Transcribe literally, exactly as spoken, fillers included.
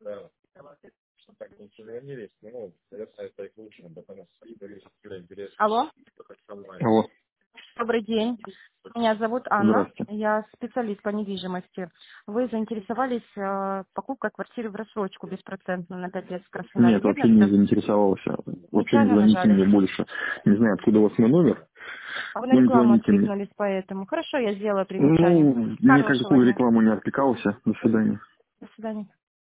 Алло, Алло, добрый день. Меня зовут Анна, здравствуйте. я специалист по недвижимости. Вы заинтересовались э, покупкой квартиры в рассрочку беспроцентно на пять лет в Краснодаре, Нет, верно вообще не все? заинтересовался. Вообще не Нечаянно звоните нажали. мне больше. Не знаю, откуда у вас мой номер, А вы на но не рекламу звоните мне. откликнулись поэтому. Хорошо, я сделала примечание. Ну, ни на Хорошего какую дня. рекламу не откликался. До свидания. До свидания.